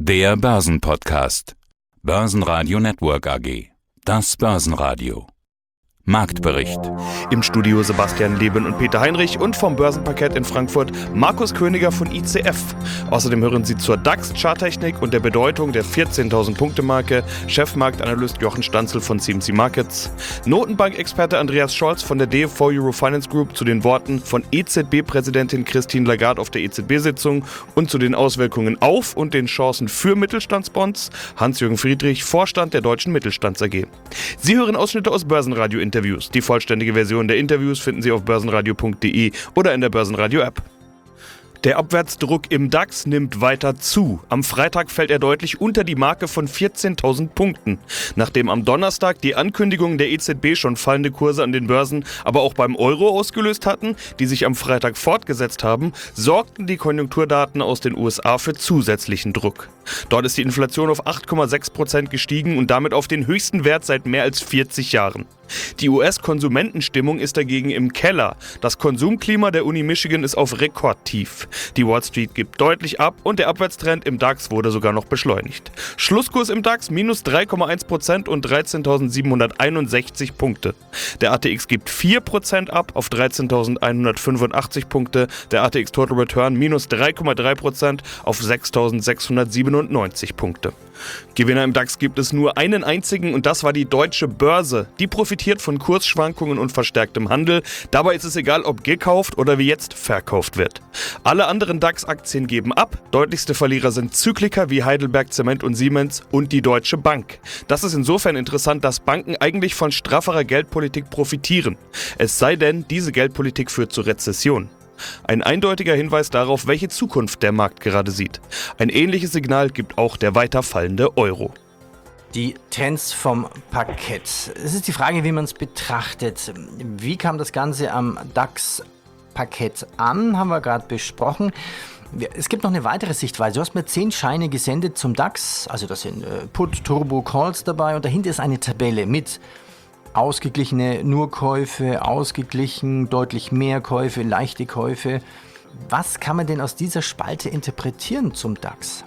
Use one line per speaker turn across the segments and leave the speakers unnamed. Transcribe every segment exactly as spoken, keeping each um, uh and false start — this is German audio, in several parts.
Der Börsenpodcast. Börsenradio Network A G. Das Börsenradio. Marktbericht.
Im Studio Sebastian Leben und Peter Heinrich und vom Börsenparkett in Frankfurt Markus Königer von I C F. Außerdem hören Sie zur DAX-Charttechnik und der Bedeutung der vierzehntausend-Punkte-Marke Chefmarktanalyst Jochen Stanzel von C M C Markets, Notenbank-Experte Andreas Scholz von der D F V Euro Finance Group zu den Worten von E Z B-Präsidentin Christine Lagarde auf der E Z B-Sitzung und zu den Auswirkungen auf und den Chancen für Mittelstandsbonds, Hans-Jürgen Friedrich, Vorstand der Deutschen Mittelstands A G. Sie hören Ausschnitte aus Börsenradio-Interviews. Die vollständige Version der Interviews finden Sie auf börsenradio punkt de oder in der Börsenradio-App. Der Abwärtsdruck im DAX nimmt weiter zu. Am Freitag fällt er deutlich unter die Marke von vierzehntausend Punkten. Nachdem am Donnerstag die Ankündigungen der E Z B schon fallende Kurse an den Börsen, aber auch beim Euro ausgelöst hatten, die sich am Freitag fortgesetzt haben, sorgten die Konjunkturdaten aus den U S A für zusätzlichen Druck. Dort ist die Inflation auf acht Komma sechs Prozent gestiegen und damit auf den höchsten Wert seit mehr als vierzig Jahren. Die U S-Konsumentenstimmung ist dagegen im Keller. Das Konsumklima der Uni Michigan ist auf Rekordtief. Die Wall Street gibt deutlich ab und der Abwärtstrend im DAX wurde sogar noch beschleunigt. Schlusskurs im DAX minus drei Komma eins Prozent und dreizehntausendsiebenhunderteinundsechzig Punkte. Der A T X gibt vier Prozent ab auf dreizehntausendeinhundertfünfundachtzig Punkte. Der A T X Total Return minus drei Komma drei Prozent auf sechstausendsechshundertsiebenundneunzig Punkte. Gewinner im DAX gibt es nur einen einzigen und das war die Deutsche Börse. Die profitiert von Kursschwankungen und verstärktem Handel. Dabei ist es egal, ob gekauft oder wie jetzt verkauft wird. Alle anderen DAX-Aktien geben ab. Deutlichste Verlierer sind Zykliker wie Heidelberg Zement und Siemens und die Deutsche Bank. Das ist insofern interessant, dass Banken eigentlich von strafferer Geldpolitik profitieren. Es sei denn, diese Geldpolitik führt zur Rezession. Ein eindeutiger Hinweis darauf, welche Zukunft der Markt gerade sieht. Ein ähnliches Signal gibt auch der weiter fallende Euro.
Die Trends vom Parkett. Es ist die Frage, wie man es betrachtet. Wie kam das Ganze am DAX-Parkett an, haben wir gerade besprochen. Es gibt noch eine weitere Sichtweise. Du hast mir zehn Scheine gesendet zum DAX. Also da sind äh, Put, Turbo, Calls dabei und dahinter ist eine Tabelle mit ausgeglichene Nurkäufe, ausgeglichen, deutlich mehr Käufe, leichte Käufe. Was kann man denn aus dieser Spalte interpretieren zum DAX?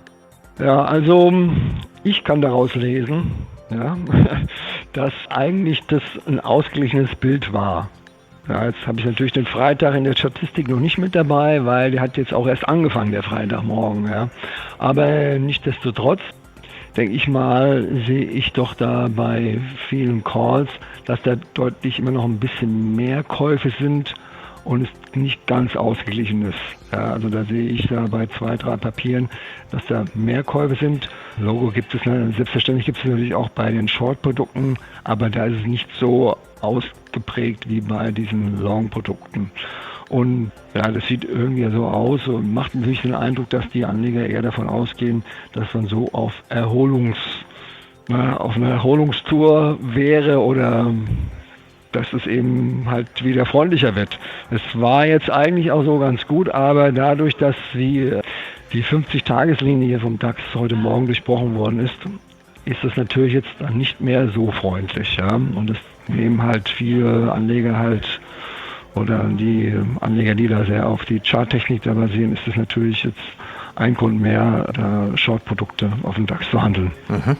Ja, also ich kann daraus lesen, ja, dass eigentlich das ein ausgeglichenes Bild war. Ja, jetzt habe ich natürlich den Freitag in der Statistik noch nicht mit dabei, weil der hat jetzt auch erst angefangen, der Freitagmorgen. Ja. Aber nichtsdestotrotz, denke ich mal, sehe ich doch da bei vielen Calls, dass da deutlich immer noch ein bisschen mehr Käufe sind und es nicht ganz ausgeglichen ist. Ja, also da sehe ich da bei zwei, drei Papieren, dass da mehr Käufe sind. Logo gibt es, ne, selbstverständlich gibt es natürlich auch bei den Short-Produkten, aber da ist es nicht so ausgeprägt wie bei diesen Long-Produkten. Und ja, das sieht irgendwie so aus und macht natürlich den Eindruck, dass die Anleger eher davon ausgehen, dass man so auf Erholungs, na, auf einer Erholungstour wäre oder dass es eben halt wieder freundlicher wird. Es war jetzt eigentlich auch so ganz gut, aber dadurch, dass die, die fünfzig-Tageslinie vom DAX heute Morgen durchbrochen worden ist, ist es natürlich jetzt dann nicht mehr so freundlich. Ja? Und es nehmen halt viele Anleger halt oder die Anleger, die da sehr auf die Charttechnik da basieren, ist es natürlich jetzt ein Grund mehr, da Short-Produkte auf dem DAX zu handeln.
Mhm.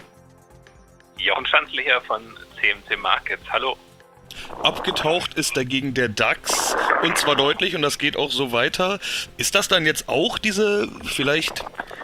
Jochen Stanzel hier von C M C Markets. Hallo.
Abgetaucht ist dagegen der DAX und zwar deutlich und das geht auch so weiter. Ist das dann jetzt auch diese vielleicht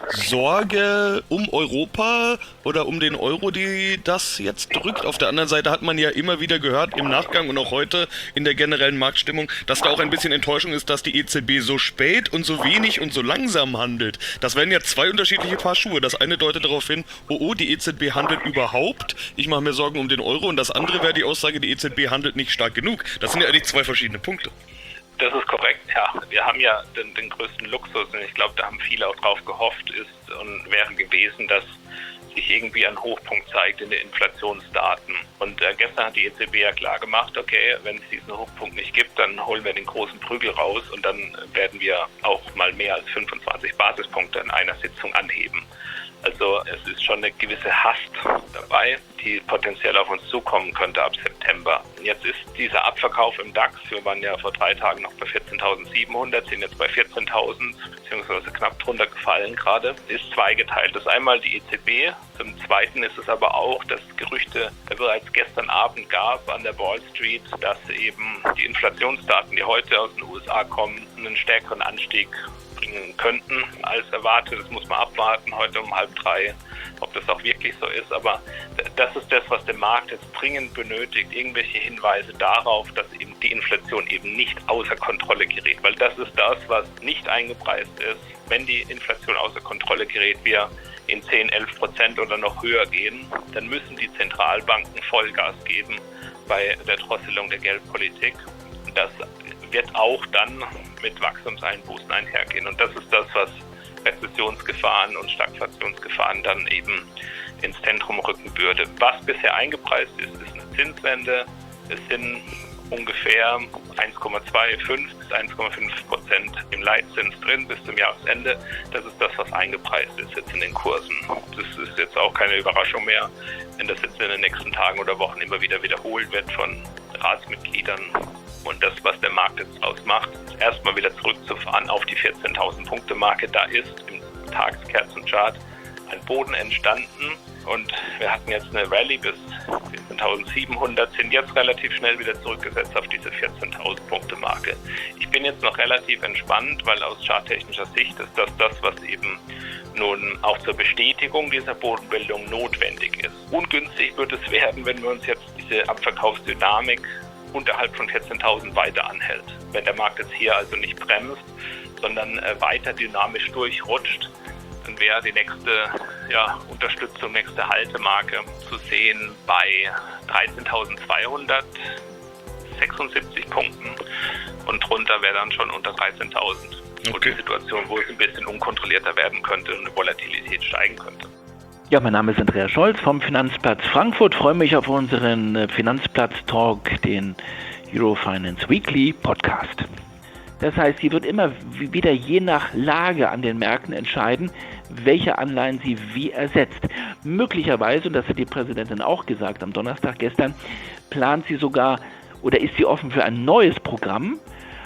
Sorge um Europa oder um den Euro, die das jetzt drückt? Auf der anderen Seite hat man ja immer wieder gehört im Nachgang und auch heute in der generellen Marktstimmung, dass da auch ein bisschen Enttäuschung ist, dass die E Z B so spät und so wenig und so langsam handelt. Das wären ja zwei unterschiedliche Paar Schuhe. Das eine deutet darauf hin, oh oh, die E Z B handelt überhaupt. Ich mache mir Sorgen um den Euro und das andere wäre die Aussage, die E Z B handelt nicht stark genug. Das sind ja eigentlich zwei verschiedene Punkte.
Das ist korrekt, ja. Wir haben ja den, den größten Luxus und ich glaube, da haben viele auch drauf gehofft, ist und wäre gewesen, dass sich irgendwie ein Hochpunkt zeigt in den Inflationsdaten. Und äh, gestern hat die E Z B ja klar gemacht, okay, wenn es diesen Hochpunkt nicht gibt, dann holen wir den großen Prügel raus und dann werden wir auch mal mehr als fünfundzwanzig Basispunkte in einer Sitzung anheben. Also es ist schon eine gewisse Hast dabei, die potenziell auf uns zukommen könnte ab September. Jetzt ist dieser Abverkauf im DAX, wir waren ja vor drei Tagen noch bei vierzehntausendsiebenhundert, sind jetzt bei vierzehntausend beziehungsweise knapp drunter gefallen gerade, ist zweigeteilt. Das ist einmal die E Z B, zum Zweiten ist es aber auch, dass Gerüchte bereits gestern Abend gab an der Wall Street, dass eben die Inflationsdaten, die heute aus den U S A kommen, einen stärkeren Anstieg bringen könnten als erwartet. Das muss man abwarten heute um halb drei, ob das auch wirklich so ist. Aber das ist das, was der Markt jetzt dringend benötigt. Irgendwelche Hinweise darauf, dass eben die Inflation eben nicht außer Kontrolle gerät. Weil das ist das, was nicht eingepreist ist. Wenn die Inflation außer Kontrolle gerät, wir in zehn, elf Prozent oder noch höher gehen, dann müssen die Zentralbanken Vollgas geben bei der Drosselung der Geldpolitik. Das wird auch dann mit Wachstumseinbußen einhergehen. Und das ist das, was Rezessionsgefahren und Stagflationsgefahren dann eben ins Zentrum rücken würde. Was bisher eingepreist ist, ist eine Zinswende. Es sind ungefähr eins Komma fünfundzwanzig bis eins Komma fünf Prozent im Leitzins drin bis zum Jahresende. Das ist das, was eingepreist ist jetzt in den Kursen. Das ist jetzt auch keine Überraschung mehr, wenn das jetzt in den nächsten Tagen oder Wochen immer wieder wiederholt wird von Ratsmitgliedern. Und das, was der Markt jetzt ausmacht, ist erstmal wieder zurückzufahren auf die vierzehntausend Punkte Marke. Da ist im Tageskerzenchart ein Boden entstanden und wir hatten jetzt eine Rallye bis vierzehntausendsiebenhundert, sind jetzt relativ schnell wieder zurückgesetzt auf diese vierzehntausend Punkte Marke. Ich bin jetzt noch relativ entspannt, weil aus charttechnischer Sicht ist das das, was eben nun auch zur Bestätigung dieser Bodenbildung notwendig ist. Ungünstig wird es werden, wenn wir uns jetzt diese Abverkaufsdynamik unterhalb von vierzehntausend weiter anhält. Wenn der Markt jetzt hier also nicht bremst, sondern äh, weiter dynamisch durchrutscht, dann wäre die nächste ja, Unterstützung, nächste Haltemarke zu sehen bei dreizehntausendzweihundertsechsundsiebzig Punkten und drunter wäre dann schon unter dreizehntausend. Okay. Und die Situation, wo es ein bisschen unkontrollierter werden könnte und eine Volatilität steigen könnte.
Ja, mein Name ist Andreas Scholz vom Finanzplatz Frankfurt. Ich freue mich auf unseren Finanzplatz-Talk, den Eurofinance Weekly Podcast. Das heißt, sie wird immer wieder je nach Lage an den Märkten entscheiden, welche Anleihen sie wie ersetzt. Möglicherweise, und das hat die Präsidentin auch gesagt am Donnerstag gestern, plant sie sogar oder ist sie offen für ein neues Programm,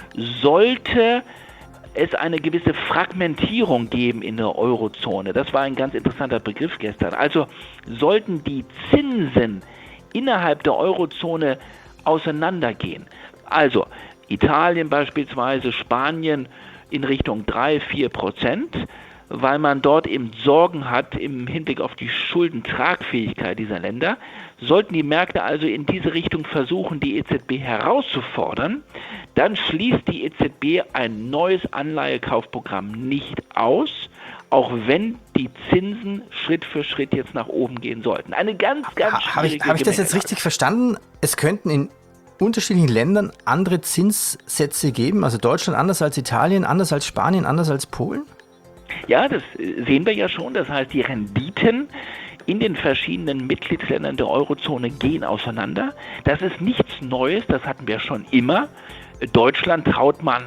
sollte es eine gewisse Fragmentierung geben in der Eurozone. Das war ein ganz interessanter Begriff gestern. Also sollten die Zinsen innerhalb der Eurozone auseinandergehen. Also Italien beispielsweise, Spanien in Richtung drei, vier Prozent, weil man dort eben Sorgen hat im Hinblick auf die Schuldentragfähigkeit dieser Länder. Sollten die Märkte also in diese Richtung versuchen, die E Z B herauszufordern, dann schließt die E Z B ein neues Anleihekaufprogramm nicht aus, auch wenn die Zinsen Schritt für Schritt jetzt nach oben gehen sollten. Eine ganz, ganz
ha,
schwierige
Habe ich, hab ich das jetzt richtig verstanden? Es könnten in unterschiedlichen Ländern andere Zinssätze geben, also Deutschland anders als Italien, anders als Spanien, anders als Polen?
Ja, das sehen wir ja schon. Das heißt, die Renditen in den verschiedenen Mitgliedsländern der Eurozone gehen auseinander. Das ist nichts Neues, das hatten wir schon immer. Deutschland traut man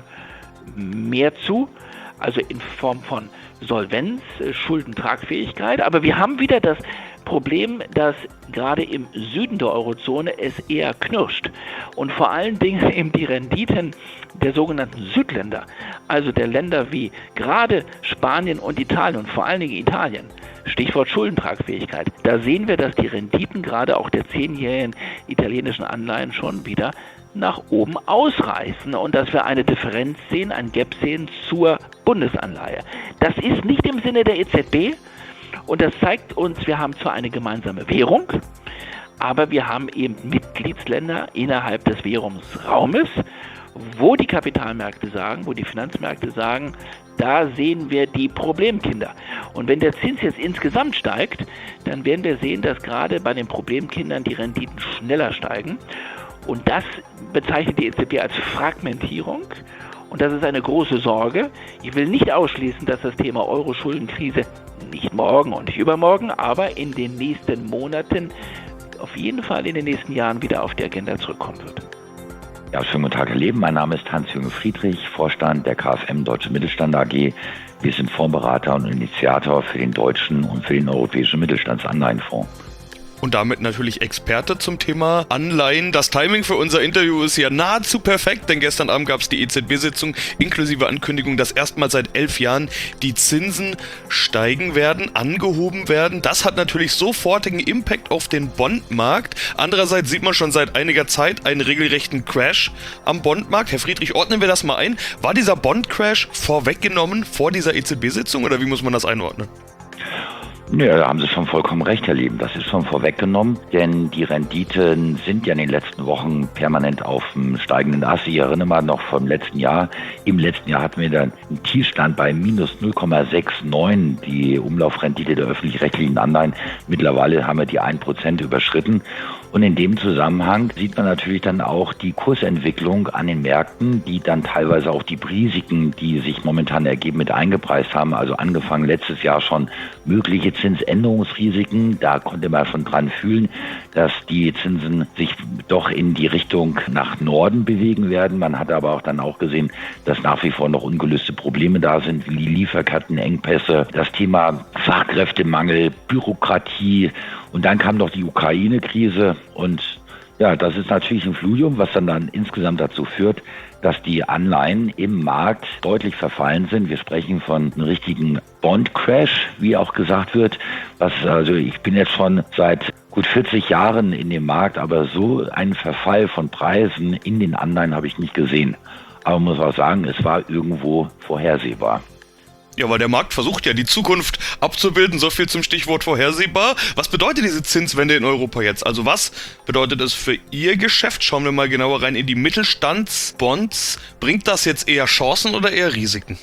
mehr zu, also in Form von Solvenz, Schuldentragfähigkeit. Aber wir haben wieder das Problem, dass gerade im Süden der Eurozone es eher knirscht. Und vor allen Dingen eben die Renditen der sogenannten Südländer, also der Länder wie gerade Spanien und Italien und vor allen Dingen Italien, Stichwort Schuldentragfähigkeit, da sehen wir, dass die Renditen gerade auch der zehnjährigen italienischen Anleihen schon wieder nach oben ausreißen und dass wir eine Differenz sehen, ein Gap sehen zur Bundesanleihe. Das ist nicht im Sinne der E Z B und das zeigt uns, wir haben zwar eine gemeinsame Währung, aber wir haben eben Mitgliedsländer innerhalb des Währungsraumes, wo die Kapitalmärkte sagen, wo die Finanzmärkte sagen, da sehen wir die Problemkinder. Und wenn der Zins jetzt insgesamt steigt, dann werden wir sehen, dass gerade bei den Problemkindern die Renditen schneller steigen. Und das bezeichnet die E Z B als Fragmentierung. Und das ist eine große Sorge. Ich will nicht ausschließen, dass das Thema Euro-Schuldenkrise nicht morgen und nicht übermorgen, aber in den nächsten Monaten, auf jeden Fall in den nächsten Jahren wieder auf die Agenda zurückkommen wird.
Ja, schönen guten Tag, Herr Leben. Mein Name ist Hans-Jürgen Friedrich, Vorstand der K F M Deutsche Mittelstand A G. Wir sind Fondsberater und Initiator für den deutschen und für den europäischen Mittelstandsanleihenfonds.
Und damit natürlich Experte zum Thema Anleihen. Das Timing für unser Interview ist ja nahezu perfekt, denn gestern Abend gab es die E Z B-Sitzung inklusive Ankündigung, dass erstmals seit elf Jahren die Zinsen steigen werden, angehoben werden. Das hat natürlich sofortigen Impact auf den Bondmarkt. Andererseits sieht man schon seit einiger Zeit einen regelrechten Crash am Bondmarkt. Herr Friedrich, ordnen wir das mal ein. War dieser Bond-Crash vorweggenommen vor dieser E Z B-Sitzung oder wie muss man das einordnen?
Ja, da haben Sie schon vollkommen recht, Herr Lieben. Das ist schon vorweggenommen, denn die Renditen sind ja in den letzten Wochen permanent auf dem steigenden Ast. Ich erinnere mal noch vom letzten Jahr. Im letzten Jahr hatten wir dann einen Tiefstand bei minus null Komma neunundsechzig, die Umlaufrendite der öffentlich-rechtlichen Anleihen. Mittlerweile haben wir die ein Prozent überschritten. Und in dem Zusammenhang sieht man natürlich dann auch die Kursentwicklung an den Märkten, die dann teilweise auch die Risiken, die sich momentan ergeben, mit eingepreist haben. Also angefangen letztes Jahr schon mögliche Zinsänderungsrisiken. Da konnte man schon dran fühlen, dass die Zinsen sich doch in die Richtung nach Norden bewegen werden. Man hat aber auch dann auch gesehen, dass nach wie vor noch ungelöste Probleme da sind, wie Lieferkettenengpässe, das Thema Fachkräftemangel, Bürokratie. Und dann kam noch die Ukraine-Krise und ja, das ist natürlich ein Fludium, was dann, dann insgesamt dazu führt, dass die Anleihen im Markt deutlich verfallen sind. Wir sprechen von einem richtigen Bond-Crash, wie auch gesagt wird. Was, also ich bin jetzt schon seit gut vierzig Jahren in dem Markt, aber so einen Verfall von Preisen in den Anleihen habe ich nicht gesehen. Aber man muss auch sagen, es war irgendwo vorhersehbar.
Ja, weil der Markt versucht ja, die Zukunft abzubilden. So viel zum Stichwort vorhersehbar. Was bedeutet diese Zinswende in Europa jetzt? Also was bedeutet es für Ihr Geschäft? Schauen wir mal genauer rein in die Mittelstandsbonds. Bringt das jetzt eher Chancen oder eher Risiken?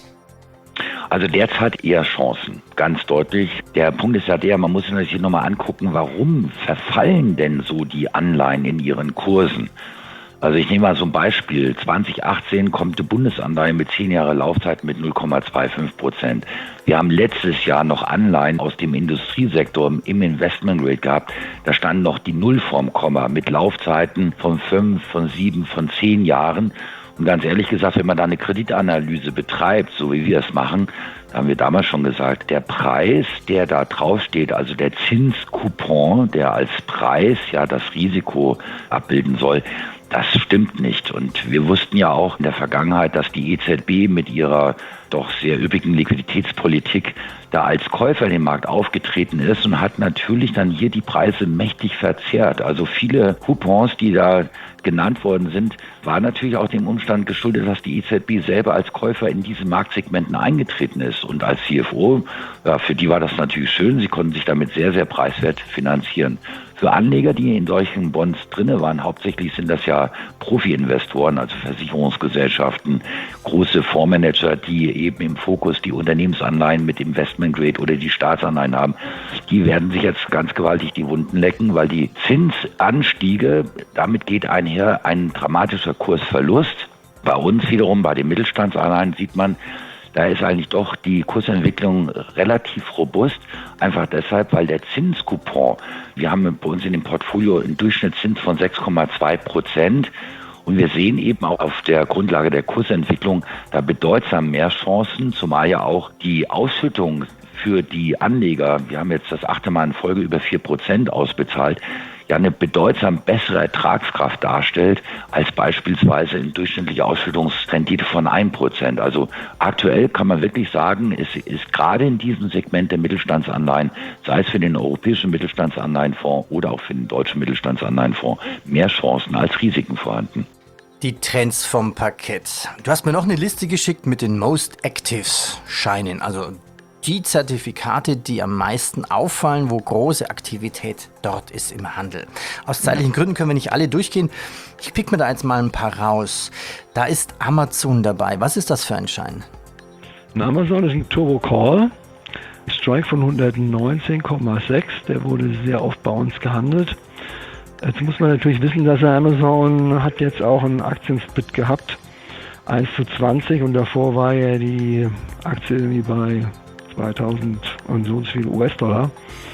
Also derzeit eher Chancen, ganz deutlich. Der Punkt ist ja der, man muss sich natürlich nochmal angucken, warum verfallen denn so die Anleihen in ihren Kursen? Also ich nehme mal so ein Beispiel. zwanzig achtzehn kommt die Bundesanleihe mit zehn Jahre Laufzeit mit null Komma fünfundzwanzig Prozent. Wir haben letztes Jahr noch Anleihen aus dem Industriesektor im Investment Grade gehabt. Da stand noch die Null vorm Komma mit Laufzeiten von fünf, von sieben, von zehn Jahren. Und ganz ehrlich gesagt, wenn man da eine Kreditanalyse betreibt, so wie wir es machen, da haben wir damals schon gesagt, der Preis, der da draufsteht, also der Zinscoupon, der als Preis ja das Risiko abbilden soll, das stimmt nicht. Und wir wussten ja auch in der Vergangenheit, dass die E Z B mit ihrer doch sehr üppigen Liquiditätspolitik da als Käufer in den Markt aufgetreten ist und hat natürlich dann hier die Preise mächtig verzerrt. Also viele Coupons, die da genannt worden sind, waren natürlich auch dem Umstand geschuldet, dass die E Z B selber als Käufer in diese Marktsegmenten eingetreten ist. Und als C F O, ja, für die war das natürlich schön. Sie konnten sich damit sehr, sehr preiswert finanzieren. Für Anleger, die in solchen Bonds drinne waren, hauptsächlich sind das ja Profi-Investoren, also Versicherungsgesellschaften, große Fondsmanager, die eben im Fokus die Unternehmensanleihen mit Investment Grade oder die Staatsanleihen haben. Die werden sich jetzt ganz gewaltig die Wunden lecken, weil die Zinsanstiege, damit geht einher ein dramatischer Kursverlust. Bei uns wiederum, bei den Mittelstandsanleihen sieht man, da ist eigentlich doch die Kursentwicklung relativ robust, einfach deshalb, weil der Zinscoupon, wir haben bei uns in dem Portfolio einen Durchschnittszins von sechs Komma zwei Prozent und wir sehen eben auch auf der Grundlage der Kursentwicklung da bedeutsam mehr Chancen, zumal ja auch die Ausschüttung für die Anleger, wir haben jetzt das achte Mal in Folge über vier Prozent ausbezahlt, ja eine bedeutsam bessere Ertragskraft darstellt als beispielsweise eine durchschnittliche Ausschüttungsrendite von ein Prozent. Also aktuell kann man wirklich sagen, es ist gerade in diesem Segment der Mittelstandsanleihen, sei es für den europäischen Mittelstandsanleihenfonds oder auch für den deutschen Mittelstandsanleihenfonds, mehr Chancen als Risiken vorhanden.
Die Trends vom Parkett. Du hast mir noch eine Liste geschickt mit den Most Actives Scheinen, also die Zertifikate, die am meisten auffallen, wo große Aktivität dort ist im Handel. Aus zeitlichen Gründen können wir nicht alle durchgehen. Ich pick mir da jetzt mal ein paar raus. Da ist Amazon dabei. Was ist das für ein Schein?
Ein Amazon ist ein Turbo Call. Strike von hundertneunzehn Komma sechs. Der wurde sehr oft bei uns gehandelt. Jetzt muss man natürlich wissen, dass Amazon hat jetzt auch einen Aktiensplit gehabt. eins zu zwanzig und davor war ja die Aktie irgendwie bei zweitausend und so viel U S-Dollar.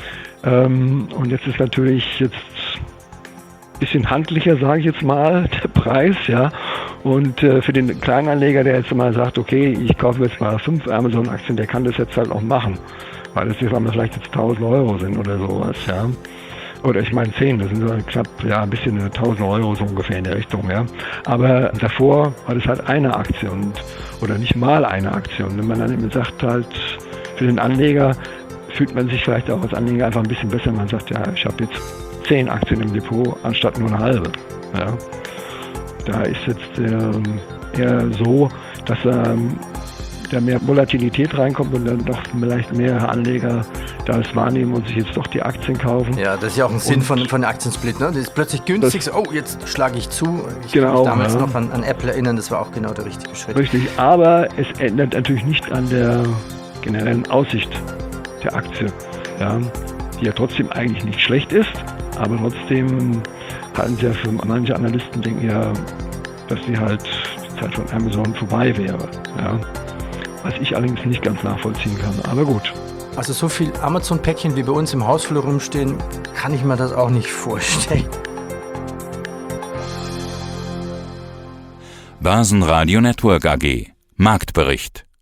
Ähm, und jetzt ist natürlich jetzt ein bisschen handlicher, sage ich jetzt mal, der Preis, ja. Und äh, für den Kleinanleger, der jetzt mal sagt, okay, ich kaufe jetzt mal fünf Amazon-Aktien, der kann das jetzt halt auch machen. Weil das jetzt einmal vielleicht jetzt tausend Euro sind oder sowas, ja. Oder ich meine zehn, das sind so knapp, ja, ein bisschen tausend Euro so ungefähr in der Richtung, ja. Aber davor war das halt eine Aktie und, oder nicht mal eine Aktie. Und wenn man dann eben sagt halt, für den Anleger fühlt man sich vielleicht auch als Anleger einfach ein bisschen besser. Man sagt, ja, ich habe jetzt zehn Aktien im Depot, anstatt nur eine halbe, ja. Da ist jetzt äh, eher so, dass ähm, da mehr Volatilität reinkommt und dann doch vielleicht mehr Anleger das wahrnehmen und sich jetzt doch die Aktien kaufen.
Ja, das ist ja auch ein Sinn von, von der Aktiensplit, ne? Das ist plötzlich günstig, so, oh, jetzt schlage ich zu. Ich
genau,
kann mich damals
ja.
noch an, an Apple erinnern, das war auch genau der richtige Schritt.
Richtig, aber es ändert natürlich nicht an der generellen Aussicht der Aktie, ja, die ja trotzdem eigentlich nicht schlecht ist, aber trotzdem halten sie ja für manche Analysten denken ja, dass die halt die Zeit von Amazon vorbei wäre, ja. Was ich allerdings nicht ganz nachvollziehen kann, aber gut.
Also so viel Amazon-Päckchen wie bei uns im Hausflur rumstehen, kann ich mir das auch nicht vorstellen.
Börsenradio Network A G. Marktbericht.